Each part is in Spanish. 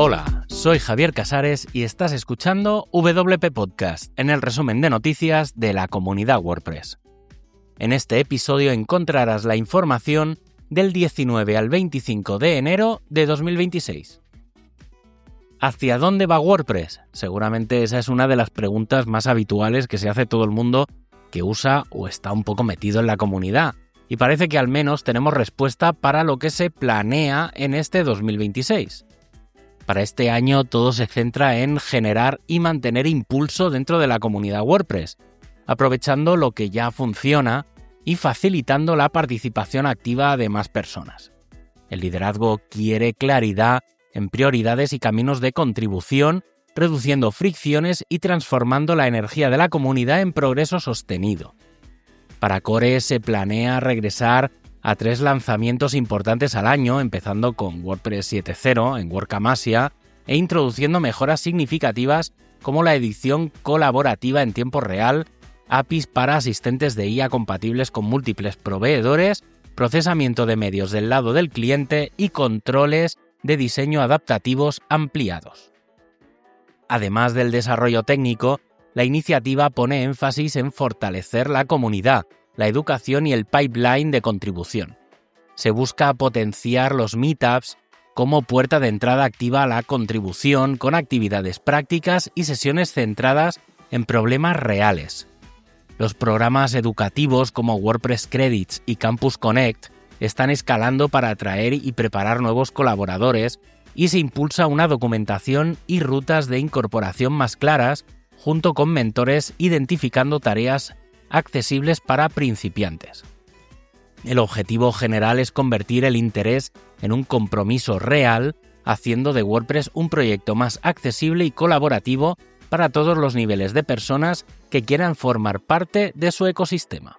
Hola, soy Javier Casares y estás escuchando WP Podcast, en el resumen de noticias de la comunidad WordPress. En este episodio encontrarás la información del 19 al 25 de enero de 2026. ¿Hacia dónde va WordPress? Seguramente esa es una de las preguntas más habituales que se hace todo el mundo que usa o está un poco metido en la comunidad. Y parece que al menos tenemos respuesta para lo que se planea en este 2026. Para este año todo se centra en generar y mantener impulso dentro de la comunidad WordPress, aprovechando lo que ya funciona y facilitando la participación activa de más personas. El liderazgo quiere claridad en prioridades y caminos de contribución, reduciendo fricciones y transformando la energía de la comunidad en progreso sostenido. Para Core se planea regresar a 3 lanzamientos importantes al año, empezando con WordPress 7.0 en WordCamp e introduciendo mejoras significativas como la edición colaborativa en tiempo real, APIs para asistentes de IA compatibles con múltiples proveedores, procesamiento de medios del lado del cliente y controles de diseño adaptativos ampliados. Además del desarrollo técnico, la iniciativa pone énfasis en fortalecer la comunidad, la educación y el pipeline de contribución. Se busca potenciar los meetups como puerta de entrada activa a la contribución con actividades prácticas y sesiones centradas en problemas reales. Los programas educativos como WordPress Credits y Campus Connect están escalando para atraer y preparar nuevos colaboradores y se impulsa una documentación y rutas de incorporación más claras junto con mentores identificando tareas accesibles para principiantes. El objetivo general es convertir el interés en un compromiso real, haciendo de WordPress un proyecto más accesible y colaborativo para todos los niveles de personas que quieran formar parte de su ecosistema.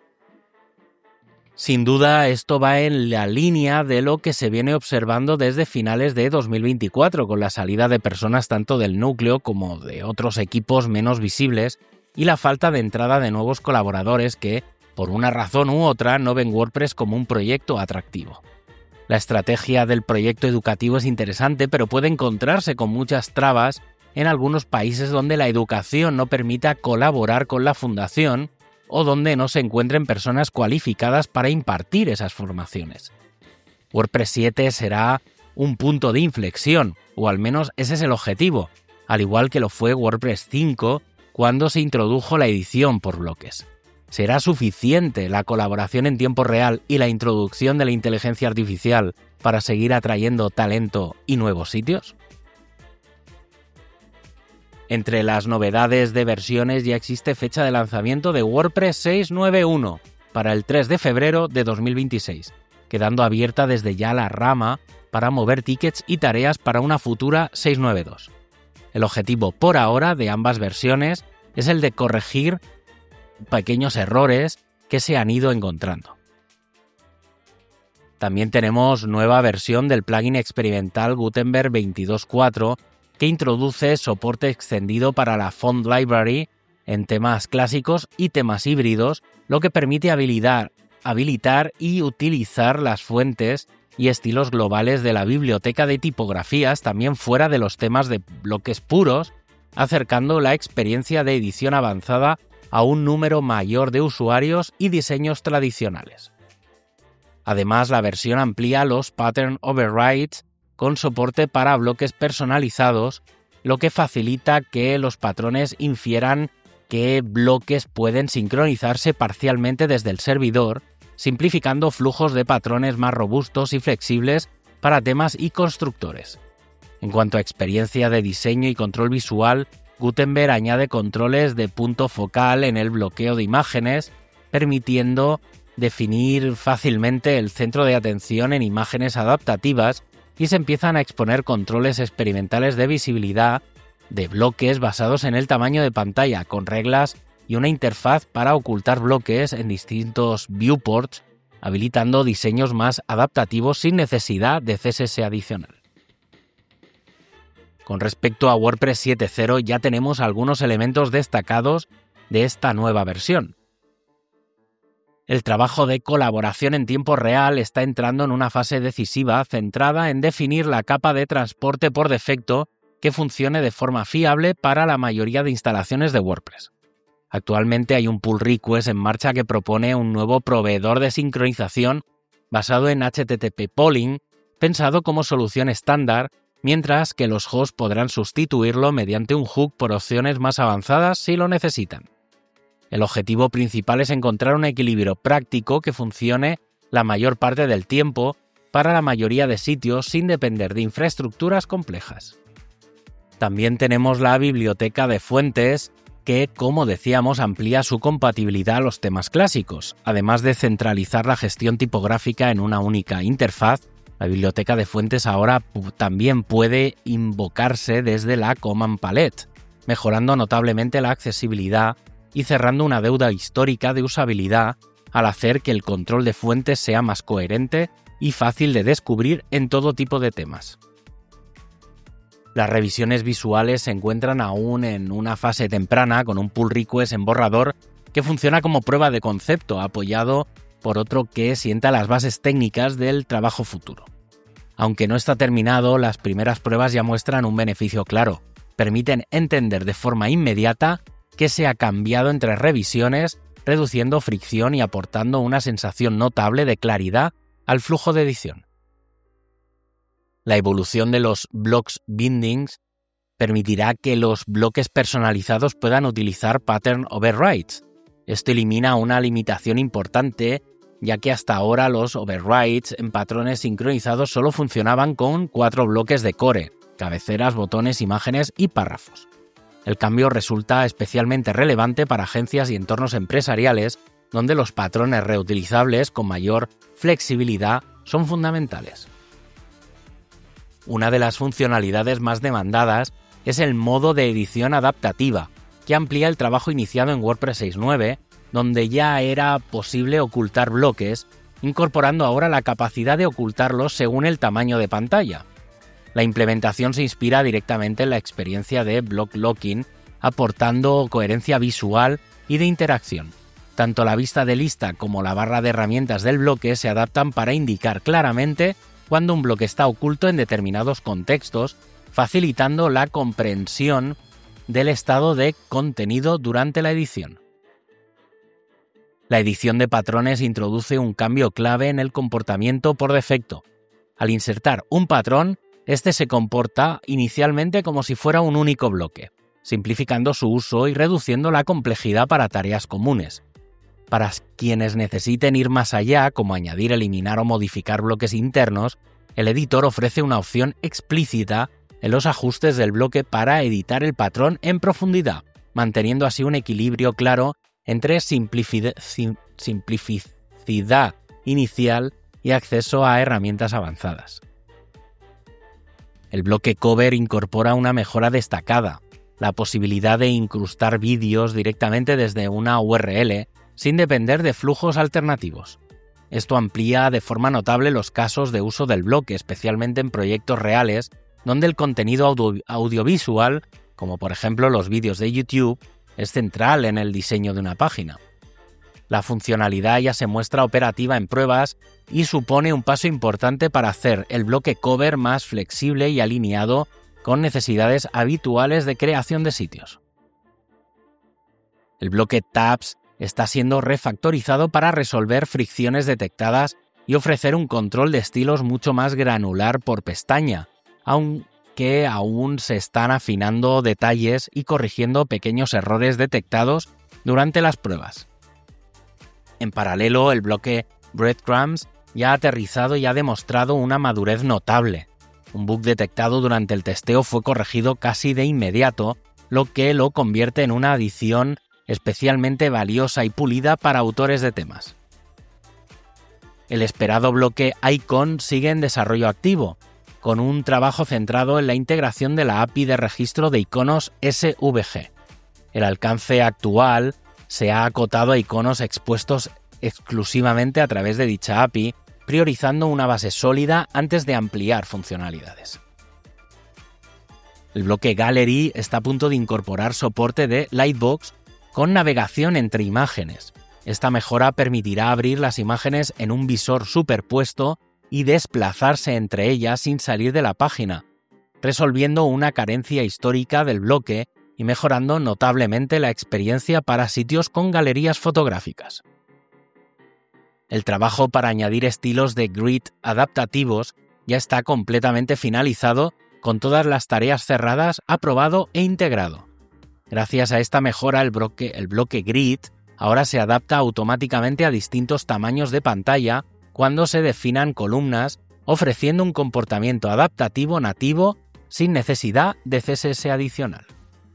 Sin duda, esto va en la línea de lo que se viene observando desde finales de 2024, con la salida de personas tanto del núcleo como de otros equipos menos visibles y la falta de entrada de nuevos colaboradores que, por una razón u otra, no ven WordPress como un proyecto atractivo. La estrategia del proyecto educativo es interesante, pero puede encontrarse con muchas trabas en algunos países donde la educación no permita colaborar con la fundación o donde no se encuentren personas cualificadas para impartir esas formaciones. WordPress 7 será un punto de inflexión, o al menos ese es el objetivo, al igual que lo fue WordPress 5 cuando se introdujo la edición por bloques. ¿Será suficiente la colaboración en tiempo real y la introducción de la inteligencia artificial para seguir atrayendo talento y nuevos sitios? Entre las novedades de versiones ya existe fecha de lanzamiento de WordPress 6.9.1 para el 3 de febrero de 2026, quedando abierta desde ya la rama para mover tickets y tareas para una futura 6.9.2. El objetivo por ahora de ambas versiones es el de corregir pequeños errores que se han ido encontrando. También tenemos nueva versión del plugin experimental Gutenberg 22.4 que introduce soporte extendido para la Font Library en temas clásicos y temas híbridos, lo que permite habilitar y utilizar las fuentes y estilos globales de la biblioteca de tipografías también fuera de los temas de bloques puros, acercando la experiencia de edición avanzada a un número mayor de usuarios y diseños tradicionales. Además, la versión amplía los pattern overrides con soporte para bloques personalizados, lo que facilita que los patrones infieran qué bloques pueden sincronizarse parcialmente desde el servidor, simplificando flujos de patrones más robustos y flexibles para temas y constructores. En cuanto a experiencia de diseño y control visual, Gutenberg añade controles de punto focal en el bloqueo de imágenes, permitiendo definir fácilmente el centro de atención en imágenes adaptativas y se empiezan a exponer controles experimentales de visibilidad de bloques basados en el tamaño de pantalla, con reglas y una interfaz para ocultar bloques en distintos viewports, habilitando diseños más adaptativos sin necesidad de CSS adicional. Con respecto a WordPress 7.0 ya tenemos algunos elementos destacados de esta nueva versión. El trabajo de colaboración en tiempo real está entrando en una fase decisiva centrada en definir la capa de transporte por defecto que funcione de forma fiable para la mayoría de instalaciones de WordPress. Actualmente hay un pull request en marcha que propone un nuevo proveedor de sincronización basado en HTTP polling, pensado como solución estándar, mientras que los hosts podrán sustituirlo mediante un hook por opciones más avanzadas si lo necesitan. El objetivo principal es encontrar un equilibrio práctico que funcione la mayor parte del tiempo para la mayoría de sitios sin depender de infraestructuras complejas. También tenemos la biblioteca de fuentes que, como decíamos, amplía su compatibilidad a los temas clásicos. Además de centralizar la gestión tipográfica en una única interfaz, la biblioteca de fuentes ahora también puede invocarse desde la Command Palette, mejorando notablemente la accesibilidad y cerrando una deuda histórica de usabilidad al hacer que el control de fuentes sea más coherente y fácil de descubrir en todo tipo de temas. Las revisiones visuales se encuentran aún en una fase temprana con un pull request en borrador que funciona como prueba de concepto apoyado por otro que sienta las bases técnicas del trabajo futuro. Aunque no está terminado, las primeras pruebas ya muestran un beneficio claro. Permiten entender de forma inmediata qué se ha cambiado entre revisiones, reduciendo fricción y aportando una sensación notable de claridad al flujo de edición. La evolución de los blocks bindings permitirá que los bloques personalizados puedan utilizar pattern overrides. Esto elimina una limitación importante, ya que hasta ahora los overrides en patrones sincronizados solo funcionaban con 4 bloques de core, cabeceras, botones, imágenes y párrafos. El cambio resulta especialmente relevante para agencias y entornos empresariales, donde los patrones reutilizables con mayor flexibilidad son fundamentales. Una de las funcionalidades más demandadas es el modo de edición adaptativa, que amplía el trabajo iniciado en WordPress 6.9, donde ya era posible ocultar bloques, incorporando ahora la capacidad de ocultarlos según el tamaño de pantalla. La implementación se inspira directamente en la experiencia de Block Locking, aportando coherencia visual y de interacción. Tanto la vista de lista como la barra de herramientas del bloque se adaptan para indicar claramente cuando un bloque está oculto en determinados contextos, facilitando la comprensión del estado de contenido durante la edición. La edición de patrones introduce un cambio clave en el comportamiento por defecto. Al insertar un patrón, este se comporta inicialmente como si fuera un único bloque, simplificando su uso y reduciendo la complejidad para tareas comunes. Para quienes necesiten ir más allá, como añadir, eliminar o modificar bloques internos, el editor ofrece una opción explícita en los ajustes del bloque para editar el patrón en profundidad, manteniendo así un equilibrio claro entre simplicidad inicial y acceso a herramientas avanzadas. El bloque cover incorpora una mejora destacada, la posibilidad de incrustar vídeos directamente desde una URL sin depender de flujos alternativos. Esto amplía de forma notable los casos de uso del bloque, especialmente en proyectos reales donde el contenido audiovisual, como por ejemplo los vídeos de YouTube, es central en el diseño de una página. La funcionalidad ya se muestra operativa en pruebas y supone un paso importante para hacer el bloque cover más flexible y alineado con necesidades habituales de creación de sitios. El bloque tabs está siendo refactorizado para resolver fricciones detectadas y ofrecer un control de estilos mucho más granular por pestaña, aunque aún se están afinando detalles y corrigiendo pequeños errores detectados durante las pruebas. En paralelo, el bloque Breadcrumbs ya ha aterrizado y ha demostrado una madurez notable. Un bug detectado durante el testeo fue corregido casi de inmediato, lo que lo convierte en una adición especialmente valiosa y pulida para autores de temas. El esperado bloque Icon sigue en desarrollo activo, con un trabajo centrado en la integración de la API de registro de iconos SVG. El alcance actual se ha acotado a iconos expuestos exclusivamente a través de dicha API, priorizando una base sólida antes de ampliar funcionalidades. El bloque Gallery está a punto de incorporar soporte de Lightbox con navegación entre imágenes, Esta mejora permitirá abrir las imágenes en un visor superpuesto y desplazarse entre ellas sin salir de la página, resolviendo una carencia histórica del bloque y mejorando notablemente la experiencia para sitios con galerías fotográficas. El trabajo para añadir estilos de grid adaptativos ya está completamente finalizado, con todas las tareas cerradas, aprobado e integrado. Gracias a esta mejora, el bloque grid ahora se adapta automáticamente a distintos tamaños de pantalla cuando se definan columnas, ofreciendo un comportamiento adaptativo nativo sin necesidad de CSS adicional.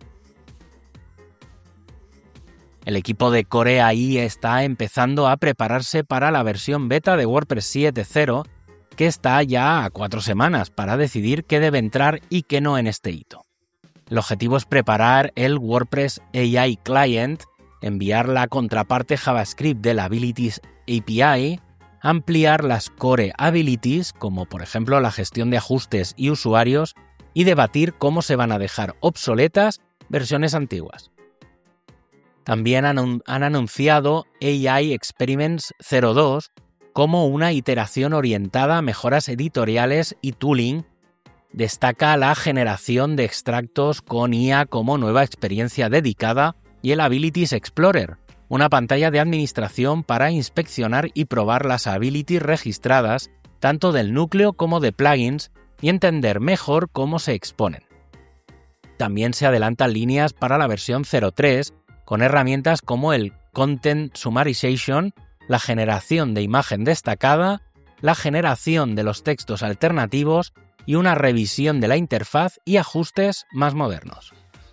El equipo de Core AI está empezando a prepararse para la versión beta de WordPress 7.0, que está ya a 4 semanas para decidir qué debe entrar y qué no en este hito. El objetivo es preparar el WordPress AI Client, enviar la contraparte JavaScript de la Abilities API, ampliar las Core Abilities, como por ejemplo la gestión de ajustes y usuarios, y debatir cómo se van a dejar obsoletas versiones antiguas. También han anunciado AI Experiments 02 como una iteración orientada a mejoras editoriales y tooling. Destaca la generación de extractos con IA como nueva experiencia dedicada y el Abilities Explorer, una pantalla de administración para inspeccionar y probar las abilities registradas tanto del núcleo como de plugins y entender mejor cómo se exponen. También se adelantan líneas para la versión 03 con herramientas como el Content Summarization, la generación de imagen destacada, la generación de los textos alternativos y una revisión de la interfaz y ajustes más modernos.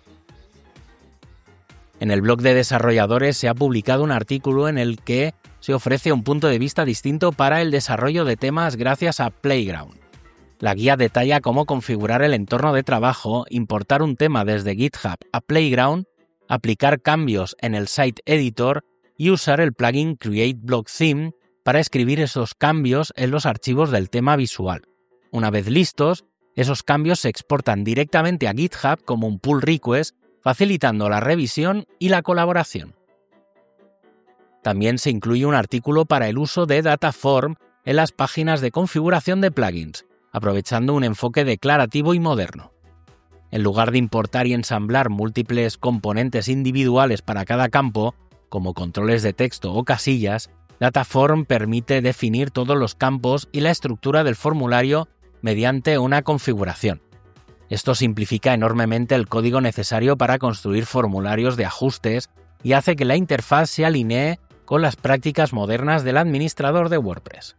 En el blog de desarrolladores se ha publicado un artículo en el que se ofrece un punto de vista distinto para el desarrollo de temas gracias a Playground. La guía detalla cómo configurar el entorno de trabajo, importar un tema desde GitHub a Playground, aplicar cambios en el Site Editor y usar el plugin Create Block Theme para escribir esos cambios en los archivos del tema visual. Una vez listos, esos cambios se exportan directamente a GitHub como un pull request, facilitando la revisión y la colaboración. También se incluye un artículo para el uso de Dataform en las páginas de configuración de plugins, aprovechando un enfoque declarativo y moderno. En lugar de importar y ensamblar múltiples componentes individuales para cada campo, como controles de texto o casillas, Dataform permite definir todos los campos y la estructura del formulario mediante una configuración. Esto simplifica enormemente el código necesario para construir formularios de ajustes y hace que la interfaz se alinee con las prácticas modernas del administrador de WordPress.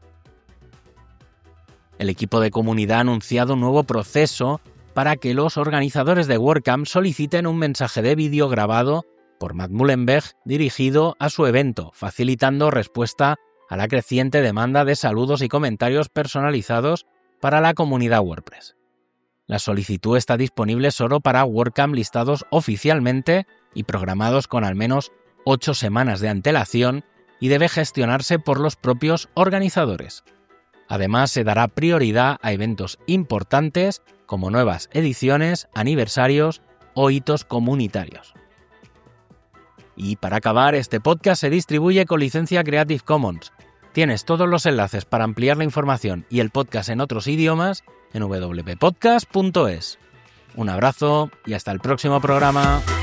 El equipo de comunidad ha anunciado un nuevo proceso para que los organizadores de WordCamp soliciten un mensaje de vídeo grabado por Matt Mullenweg dirigido a su evento, facilitando respuesta a la creciente demanda de saludos y comentarios personalizados para la comunidad WordPress. La solicitud está disponible solo para WordCamp listados oficialmente y programados con al menos 8 semanas de antelación y debe gestionarse por los propios organizadores. Además, se dará prioridad a eventos importantes como nuevas ediciones, aniversarios o hitos comunitarios. Y para acabar, este podcast se distribuye con licencia Creative Commons. Tienes todos los enlaces para ampliar la información y el podcast en otros idiomas en www.podcast.es. Un abrazo y hasta el próximo programa.